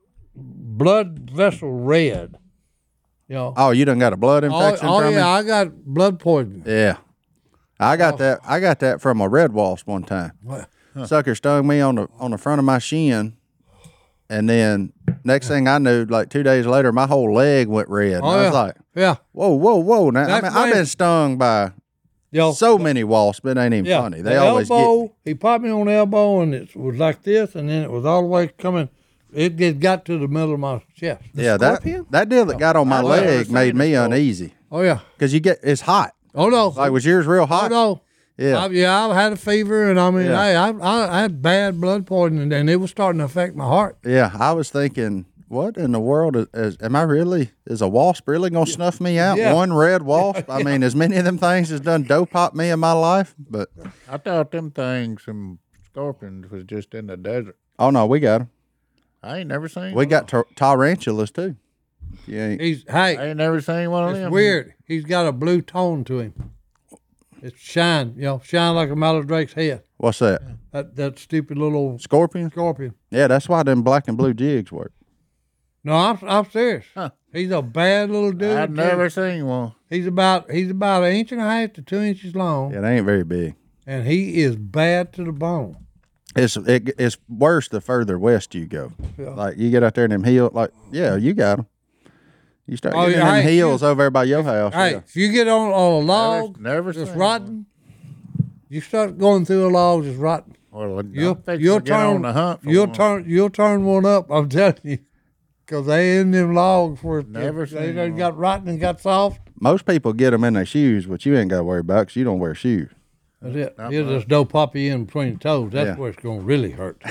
blood vessel red. You know. Oh, you done got a blood Oh, infection oh from yeah, it? I got blood poisoning. Yeah. I got that. I got that from a red wasp one time. What? Sucker stung me on the on the front of my shin, and then next thing I knew, like two days later, my whole leg went red. And Oh, I was yeah. like, Yeah. "Whoa, whoa, whoa!" Now I That's mean, I've when- been stung by You know, so many wasps. It ain't even yeah, funny. the They always elbow, get. he popped me on the elbow, and it was like this, and then it was all the way coming. It, it got to the middle of my chest. Yeah, that scorpion? that deal that got on my I've never leg seen made a me scorpion. uneasy Oh yeah. because you get it's hot. Oh no. Like was yours real oh hot? no. Yeah. I, yeah, I had a fever, and I mean, Yeah. hey, I, I, I had bad blood poisoning, and it was starting to affect my heart. Yeah, I was thinking, what in the world is, is am I really? Is a wasp really gonna snuff me out? Yeah. One red wasp. I mean, as many of them things has done dope pop me in my life, but I thought them things, some scorpions, was just in the desert. oh no, we got them. I ain't never seen We one. got tar- tarantulas too. Yeah, He's I hey, ain't never seen one of it's them. weird. He's got a blue tone to him. It's shine, you know, shine like a mallard drake's head. what's that? That that stupid little Scorpion? scorpion. Yeah, that's why them black and blue jigs work. No, I'm I'm serious. Huh. He's a bad little dude. I've too. never seen one. He's about he's about an inch and a half to two inches long, Yeah, they ain't very big. and he is bad to the bone. It's it, it's worse the further west you go. Yeah. Like you get out there in them hills, like yeah, you got them. You start Oh, getting yeah, in them hey, hills over there by your house. Hey, yeah. if you get on, on a log never just seen rotten, you start going through a log just rotten. Well, I'm You'll fixing you'll to get turn on the hunt for you'll one. turn you'll turn one up. I'm telling you, because they in them logs where Never they seen done one. got rotten and got soft. Most people get them in their shoes, but you ain't got to worry about because you don't wear shoes. That's it. Not He'll much. just dope pop you in between the toes. That's Yeah. where it's gonna really hurt.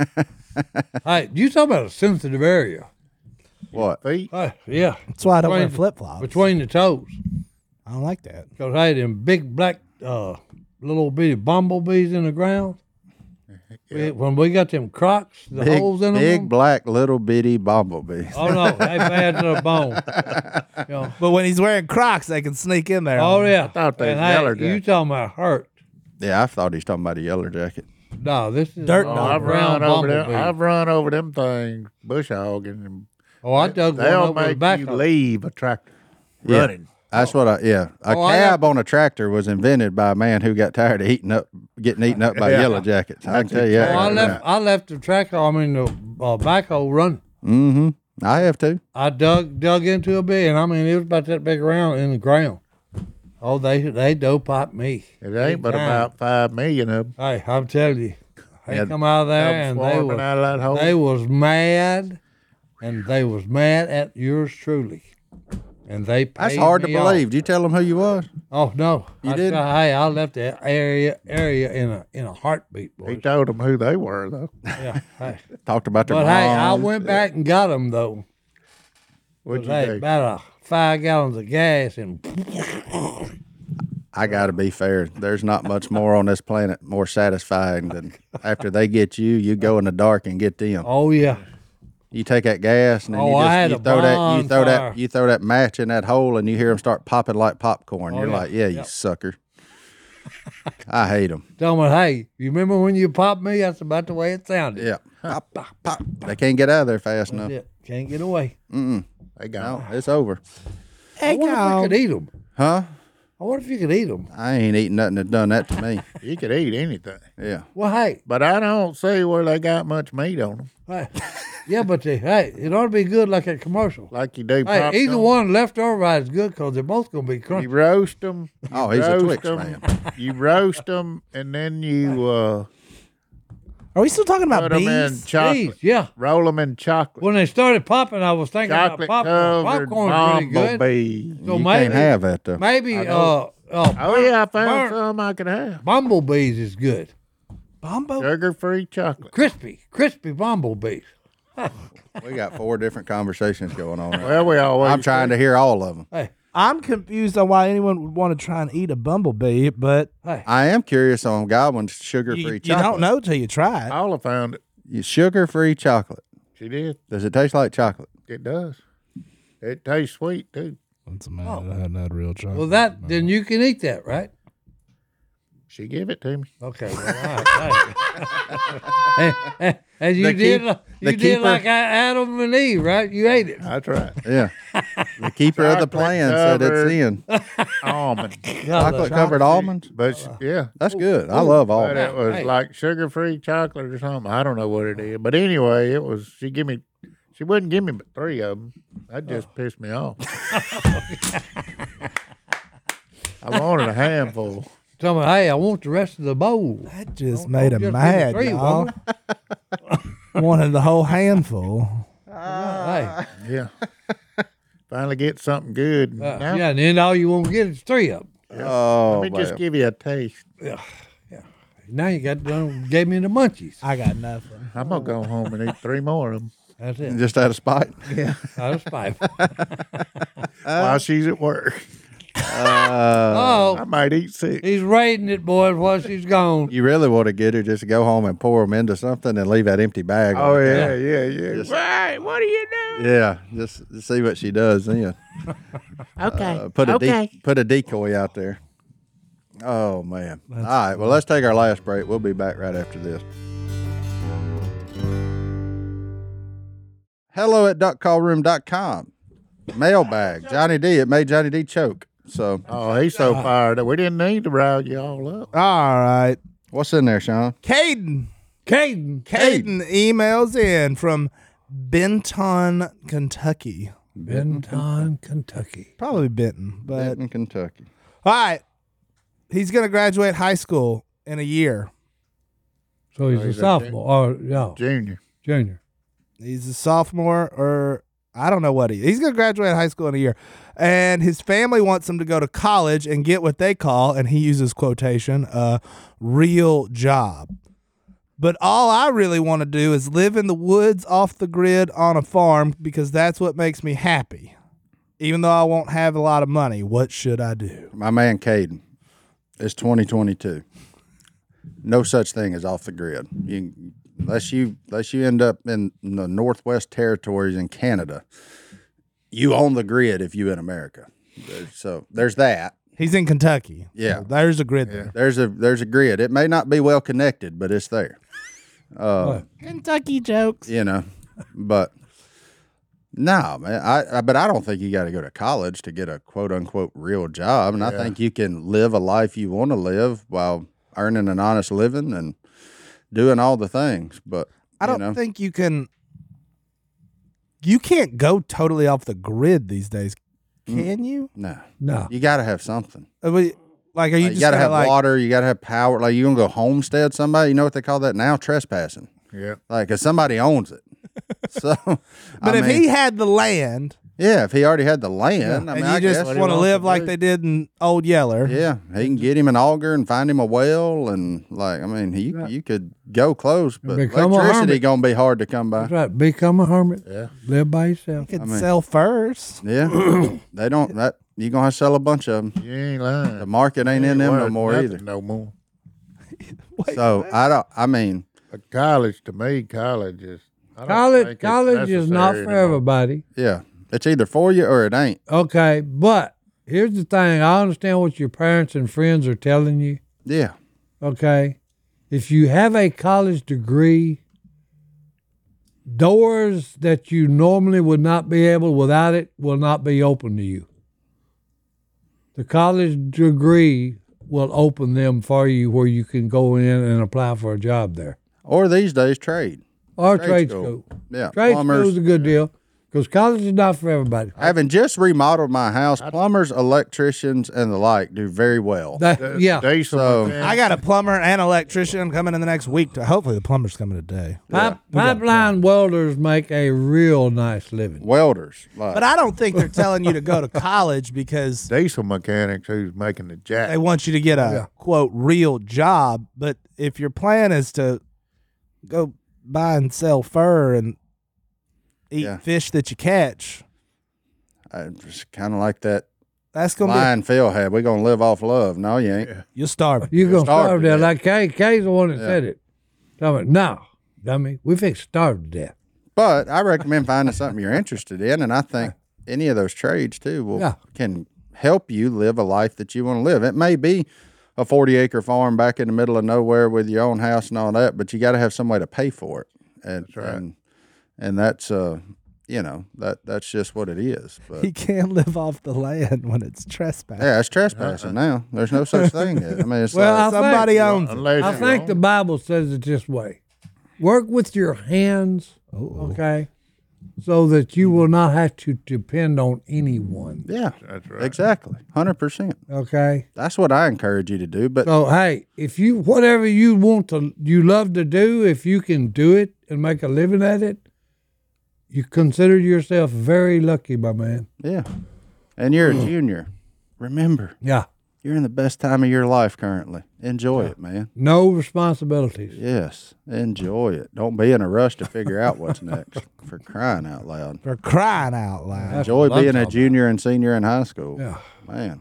Hey, you talk about a sensitive area. What? Feet. Hey, yeah, That's why I don't wear Between- flip flops. between the toes. I don't like that. Because hey, them big black uh, little bitty bumblebees in the ground. We- when we got them Crocs, the Big, holes in big them. black little bitty bumblebees. Oh no, they bad to the bone. You know, But when he's wearing Crocs, they can sneak in there. oh yeah. thought they And, was hey, yellow you jacket. talking about hurt? Yeah, I thought he was talking about a yellow jacket. No, this is Dirt uh, Oh, dog. I've brown run over them. bumblebee. I've run over them things, bush hogging. And Oh, I dug one they'll over the make back you of leave a tractor Yeah. running. That's what I yeah. A Oh, I cab on a tractor was invented by a man who got tired of eating up, getting eaten up by Yeah. yellow jackets. I can That's tell you Oh, that. I right left. I left the tractor. I mean the uh, backhoe run. Mm-hmm. I have too. I dug dug into a bit, and I mean it was about that big around in the ground. Oh, they they dope pop me. It ain't but time. about five million of them. Hey, I'm telling you, they Yeah, come out of there and they swarming was out of that hole. they was mad, and they was mad at yours truly, and they paid That's hard to me off. believe. Did you tell them who you was? Oh no, You I, didn't? Hey, I left the area area in a in a heartbeat, He boy. told them who they were, though. Yeah, hey. Talked about their But hey, I moms. went back and got them though. What'd you Hey, do? about a five gallons of gas and I got to be fair. There's not much more on this planet more satisfying than after they get you, you go in the dark and get them. oh yeah. You take that gas and then Oh, you I just had you a throw that you throw bonfire. that you throw that match in that hole and you hear them start popping like popcorn. Oh, You're yeah. like, yeah, you Yep. sucker. I hate them. Tell me, hey, you remember when you popped me? That's about the way it sounded. Yeah, pop, pop, pop. They can't get out of there fast enough. That's it. Can't get away. Mm-mm. They got No, it's over. I wonder if I could eat them. Huh? I wonder if you could eat them. I ain't eating nothing that done that to me. You could eat anything. Yeah. Well, hey, But I don't see where they got much meat on them, hey, yeah, but they, hey, it ought to be good like a commercial. like you do Hey, popcorn. either one left or right is good because they're both gonna be You crunchy. roast them. Oh, he's a roast Twix 'em, man. You roast them, and then you uh, Are we still talking about put them in bees? chocolate. Please, yeah. Roll them in chocolate. When they started popping, I was thinking Chocolate about popcorn. covered Popcorn's pretty good. bumblebee. So you maybe, can't have that though. maybe uh, know. uh, Oh yeah, I found burnt some I could have. bumblebees is good. Bumbo? Sugar-free chocolate. Crispy, crispy bumblebees. We got four different conversations going on. Right? Well, we always. I'm trying to hear all of them. Hey, I'm confused on why anyone would want to try and eat a bumblebee, but hey. I am curious on Godwin's sugar-free you, you chocolate. don't know till you try it. Paula found it. You sugar-free chocolate. She did. Does it taste like chocolate? It does. It tastes sweet too. That's a man that hadn't had real chocolate. Well, that then you can eat that, right? She gave it to me. Okay. Well, all right, and, and, and you The did, keep- li- the you did keeper- like Adam and Eve, right? You ate it. That's right. Yeah. The keeper of the Chocolate plan said it's covered. in. Almond. Chocolate covered almonds. But she, yeah. That's good. I love But almonds. it was Hey. like sugar-free chocolate or something. I don't know what it is. But anyway, it was. She give me. She wouldn't give me but three of them. That just pissed me off. I wanted a handful. Tell me, hey, I want the rest of the bowl. That just Don't- made don't him just give me mad, three, y'all. woman. Wanted the whole handful. Hey, Yeah. Finally get something good. uh, Now, yeah, and then all you won't get is three of them. Oh, let me just man. give you a taste. Now you got done, gave me the munchies. I got nothing. I'm gonna go home and eat three more of them That's it. Just out of spite. Out of spite. while she's at work. Uh, Oh, I might eat six. he's raiding it, boys, while she's gone. you really want to get her just go home and pour them into something and leave that empty bag. on Oh the yeah, counter. yeah, yeah. Just- Right. What are you doing? Yeah, just to see what she does then. Okay. Uh, put a de- okay. put a decoy out there. Oh man! All right, well let's take our last break. We'll be back right after this. Hello at duck call room dot com. Mailbag. Johnny D. It made Johnny D choke. So Oh, he's so fired up. We didn't need to rile you all up. All right. what's in there, Sean? Caden. Caden. Caden emails in from Benton, Kentucky. Benton, Kentucky. Probably Benton, but Benton, Kentucky. all right. He's going to graduate high school in a year. So he's Oh, a he's a sophomore, or yeah, Junior. junior. He's a sophomore, or I don't know what he. He's going to graduate high school in a year, and his family wants him to go to college and get what they call, and he uses quotation, a real job. But all I really want to do is live in the woods, off the grid, on a farm, because that's what makes me happy. Even though I won't have a lot of money, what should I do? My man Caden. It's twenty twenty-two. No such thing as off the grid. You, unless you unless you end up in the Northwest Territories in Canada, you own the grid if you in America. So there's that. He's in Kentucky. Yeah. So there's a grid there. There's a there's a grid. It may not be well connected, but it's there. Uh, Kentucky jokes. you know, but no, man. I, I but I don't think you got to go to college to get a quote unquote real job, and I think you can live a life you want to live while earning an honest living and doing all the things. But I don't you know, think you can. You can't go totally off the grid these days, can you? no, No. you got to have something. Uh, we- Like, are you Like, just you got to gonna, have like, water. You got to have power. Like you gonna go homestead somebody? You know what they call that now? Trespassing. Yeah. Like if somebody owns it. So, But I if mean, he had the land, yeah, if he already had the land, I mean, and you I just guess, want to wants live to like do. they did in Old Yeller, yeah, he can get him an auger and find him a well, and like, I mean, he you could go close, but Become a electricity hermit. gonna be hard to come by. That's right. Become a hermit. Yeah. Live by yourself. you could mean- sell furs. Yeah, they don't. That you gonna have to sell a bunch of them. You ain't lying. The market ain't in them no worth more nothing either. No more. So I don't. I mean, But college, to me, college is. I don't College, think it's college is not necessary for anymore. everybody. yeah, it's either for you or it ain't. Okay, but here's the thing. I understand what your parents and friends are telling you. Yeah, Okay, if you have a college degree, doors that you normally would not be able without it will not be open to you. The college degree will open them for you where you can go in and apply for a job there. or these days trade. Or Trade trade, school. school. Yeah, Trade plumbers. school is a good deal because college is not for everybody. Having just remodeled my house, plumbers, electricians, and the like do very well. That, The yeah. Diesel So- mechanic. I got a plumber and electrician coming in the next week. To, hopefully, the plumber's coming today. Pipe, pipeline welders make a real nice living. Welders, like, But I don't think they're telling you to go to college because diesel mechanics who's making the jack. they want you to get a quote real job. But if your plan is to go buy and sell fur and eat Yeah. fish that you catch, I just kind of like that that's gonna line Phil had. We gonna live off love. No, you ain't. be you'll starve. You're going to starve starve to to death. death. Like Kay, Kay's the one that said it. Tell me, no, dummy, we fix starve to death. But I recommend finding something you're interested in, and I think any of those trades too will Yeah. can help you live a life that you want to live. It may be a forty acre farm back in the middle of nowhere with your own house and all that, but you got to have some way to pay for it, and That's right. and, and that's uh you know that that's just what it is. But He can't live off the land when it's trespass. yeah, it's trespassing now. There's no such thing. I mean, it's Well, like, I think- Somebody owns it. Unless I you think own- the Bible says it this way: work with your hands, okay, so that you will not have to depend on anyone. yeah, That's right. exactly, hundred percent. Okay, That's what I encourage you to do. But so hey, if you whatever you want to, you love to do, if you can do it and make a living at it, you consider yourself very lucky, my man. yeah, and you're a junior. Remember, Yeah, you're in the best time of your life currently. Enjoy it, man. no responsibilities. Yes, enjoy it. Don't be in a rush to figure out what's next. For crying out loud. For crying out loud. That's Enjoy what I'm being a talking junior and senior in high school. Yeah. Man.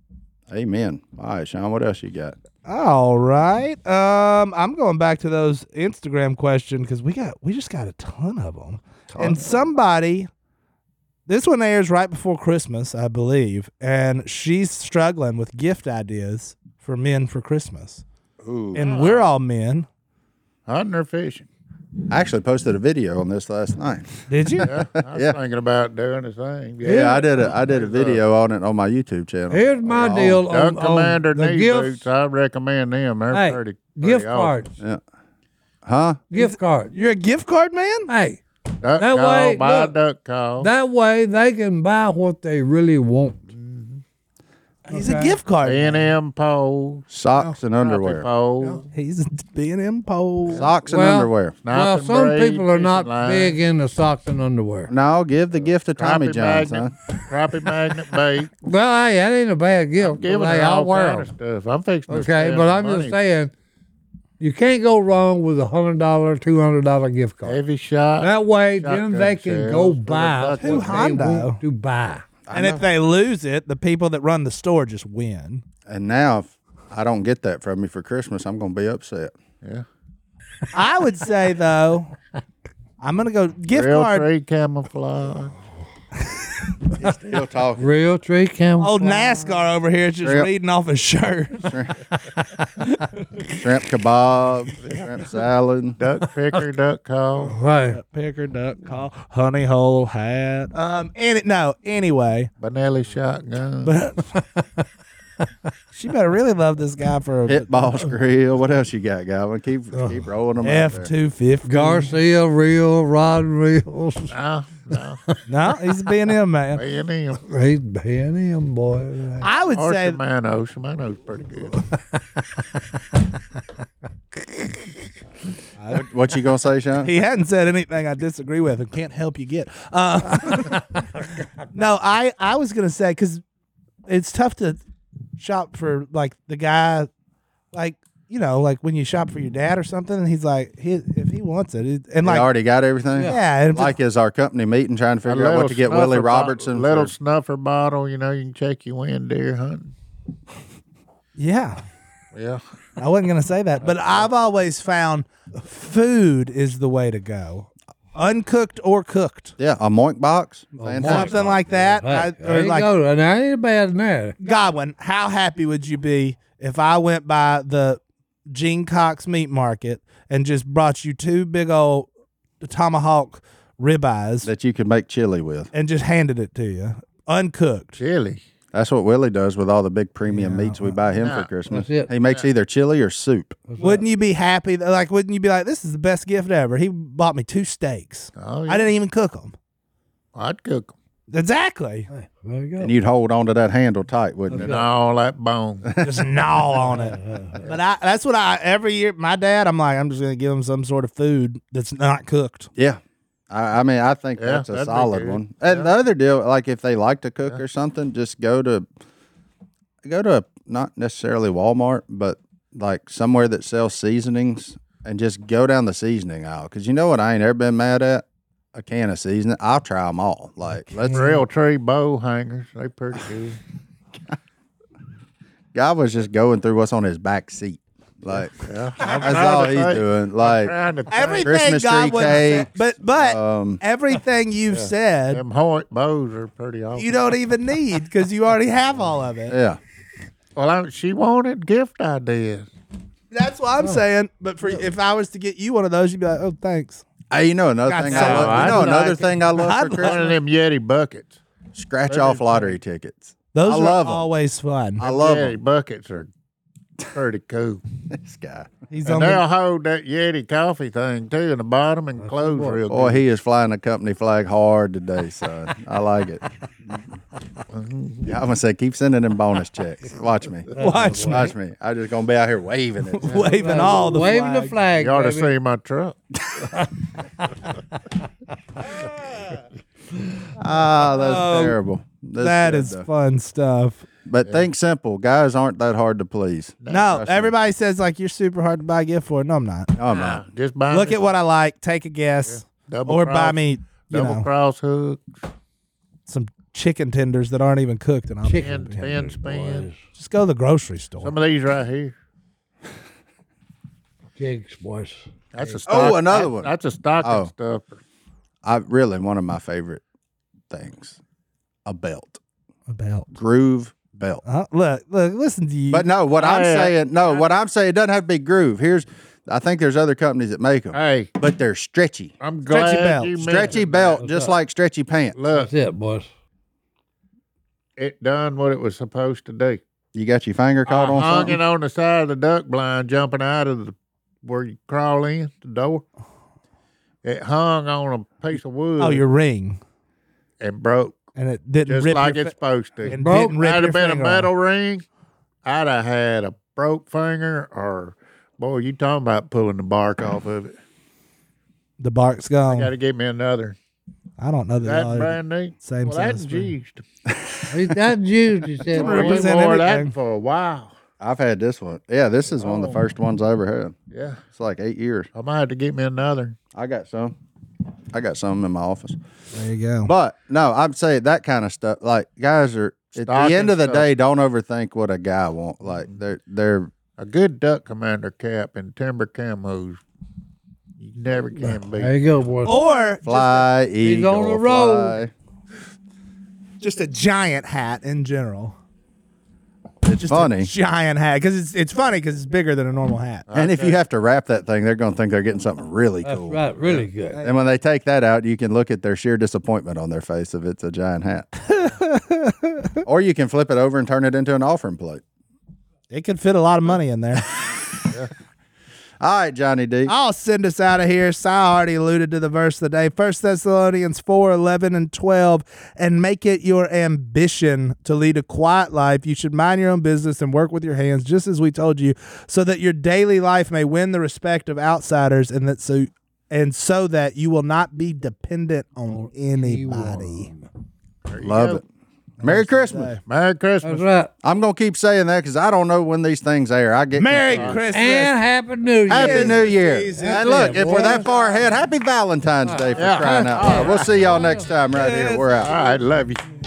Amen. All right, Sean, what else you got? All right. Um, I'm going back to those Instagram questions because we got we just got a ton of them. And somebody, this one airs right before Christmas, I believe, and she's struggling with gift ideas for men for Christmas. Ooh. And we're all men. Hunting or fishing? I actually posted a video on this last night. Did you? Yeah, I was Yeah. thinking about doing the same. Yeah, I did a I did a video on it on my YouTube channel. Here's my Oh, deal Duck on, on Commander the knee gifts, boots. I recommend them. They're Hey, pretty, pretty gift awesome. cards, Yeah. Huh? gift cards. You're a gift card man? Hey, Duck That call, way, buy look, a duck call. that way they can buy what they really want. He's a Okay. gift card B and man. M poles, Socks and underwear. poles, He's a B and M pole. Socks and Well, underwear. Well, Snipe and some braid, people are not fishing line, big into socks and underwear. No, give the gift to Tommy crappie John, magnet, son. crappie magnet bait. Well, hey, that ain't a bad gift. Giving but, hey, her I'll all wear kind of 'em. stuff. I'm fixing to Okay, spend but some I'm money. just saying, you can't go wrong with a hundred dollar, two hundred dollar gift card. Heavy shot. That way, Shotgun then they can shells go for the buy what bucket. they Who Hondo? want to buy. And if they lose it, the people that run the store just win. And now if I don't get that from you for Christmas, I'm gonna be upset. Yeah. I would say though, I'm gonna go gift Real card. tree camouflage. Still talking. Real tree camel. Old NASCAR over here is just Shrimp. reading off his shirt. Shrimp kebab, shrimp salad. Duck picker, duck call. Right. Picker, duck call, honey hole hat. Um, and no, anyway, Benelli shotgun. but she better really love this guy for a Hit balls grill. What else you got, Galvin? Keep keep rolling them. out F there. two fifty. Garcia reel, rod reels. no, no. No, he's a B and M man. Me and him. He's paying him, boy. I would Or say Shimano. Shimano's pretty good. What, what you gonna say, Sean? he hadn't said anything I disagree with and can't help you get. Uh, no, I, I was going to say, because it's tough to shop for like the guy, like, you know, like when you shop for your dad or something, and he's like, he, if he wants it, it- and He like, already got everything. yeah, and Like is our company meeting, trying to figure out what to get Willie snuffer Robertson. Bottle, little for- snuffer bottle, you know, you can check your wind deer hunting. yeah. Yeah. I wasn't going to say that, but I've always found food is the way to go. Uncooked or cooked. yeah, a moink box. Fantastic. Something like that. I, Right. or There you like go. Now, ain't bad in there. Godwin, how happy would you be if I went by the Gene Cox meat market and just brought you two big old tomahawk ribeyes That you could make chili with. and just handed it to you uncooked? Chili. That's what Willie does with all the big premium Yeah, meats we buy him yeah, for Christmas. that's it. He makes either chili or soup. Wouldn't you be happy? That, like, wouldn't you be like, this is the best gift ever? He bought me two steaks. Oh, yeah. I didn't even cook them. I'd cook them. Exactly. There you go. And you'd hold on to that handle tight, wouldn't And it? all that bone. Just gnaw on it. But I, that's what I, every year, my dad, I'm like, I'm just going to give him some sort of food that's not cooked. Yeah. I, I mean, I think Yeah, that's a that'd be solid good. one. And the other deal, like if they like to cook or something, just go to go to not necessarily Walmart, but like somewhere that sells seasonings, and just go down the seasoning aisle. Because you know what I ain't ever been mad at? A can of seasoning. I'll try them all. Like let's. Real tree bow hangers. They pretty good. Guy was just going through what's on his back seat. Like Yeah. that's all he's doing. Like Trying to think. Everything Christmas tree God would say, cakes, but but um, everything you've said, Them Hoyt bows are pretty awesome. you don't even need because you already have all of it. yeah. Well, I, she wanted gift ideas. That's what I'm saying. But for if I was to get you one of those, you'd be like, oh, thanks. Hey, you know another Got thing some. I love. You I'd know another like it. thing I love I'd for like Christmas? One of them Yeti buckets. Scratch off lottery tickets. Those I are love 'em. always fun. I love Yeti them. buckets are pretty cool. This guy. He's And on they'll the, hold that Yeti coffee thing too in the bottom and close real Boy, good. he is flying the company flag hard today, son. I like it. Yeah, I'm gonna say keep sending them bonus checks. Watch me. watch me Watch me. I'm just gonna be out here waving it. waving all the Waving flags. the flag. You ought to baby. see my truck. Ah, that's Oh, terrible. That's That good, is though. fun stuff. But think simple. Guys aren't that hard to please. No, trust me. everybody says like you're super hard to buy a gift for. No, I'm not. Oh Nah, no. just buy Look me at what I like. Take a guess, double or cross, buy me, you double know, cross hook, some chicken tenders that aren't even cooked, and I'll spin, spin, tenders, spin. boys. just go to the grocery store. Some of these right here. Jigs, boys. That's a Oh, stock, another that- one. That's a stocking Oh. stuffer. I really one of my favorite things. A belt. About Groove belt. uh, look, look, listen to you. But no, what I'm Hey, saying, no, what I'm saying, it doesn't have to be groove. Here's, I think there's other companies that make them, Hey, but they're stretchy, I'm Stretchy glad belt. you stretchy mentioned belt, What's just up? like stretchy pants. that. Look, That's it, boys. it done what it was supposed to do. You got your finger caught I on hung something. it on the side of the duck blind, jumping out of the where you crawl in the door. It hung on a piece of wood oh, your ring, and broke and it didn't just rip like your it's fi- supposed to. and broke. didn't rip I'd your have been a finger metal off. ring. I'd have had a broke finger, or boy, you talking about pulling the bark off of it? The bark's I got gone. to get me another. I don't know that. That y'all are brand new. same Well, that's size ring. used. He's not used, he said. Well, we represent wore anything. that for a while. I've had this one. Yeah, this is one of the Oh. first ones I ever had. Yeah, It's like eight years. I might have to get me another. I got some. I got some in my office. There you go. But no, I'm saying that kind of stuff. Like guys are at the Stocking end of the stuff. day, don't overthink what a guy want. Like they're they're A good duck commander cap and timber camos. You never can There beat. you go, boys. Or fly, He's eagle, on the road. fly. just a giant hat in general. It's Just a funny. giant hat because it's it's funny because it's bigger than a normal hat. And if you have to wrap that thing, they're going to think they're getting something really That's cool. right. Really good. And when they take that out, you can look at their sheer disappointment on their face if it's a giant hat. Or you can flip it over and turn it into an offering plate. It could fit a lot of money in there. All right, Johnny D. I'll send us out of here. Si already alluded to the verse of the day. First Thessalonians four, eleven, and twelve. And make it your ambition to lead a quiet life. You should mind your own business and work with your hands, just as we told you, so that your daily life may win the respect of outsiders, and that so and so that you will not be dependent on anybody. Love it. Merry Christmas. Merry Christmas. That's right. I'm going to keep saying that because I don't know when these things air. I get Merry confused. Christmas. And Happy New Year. Happy New Year. Jesus. And look, if we're that far ahead, happy Valentine's Day for crying out loud. We'll see y'all next time right here. We're out. All right, love you.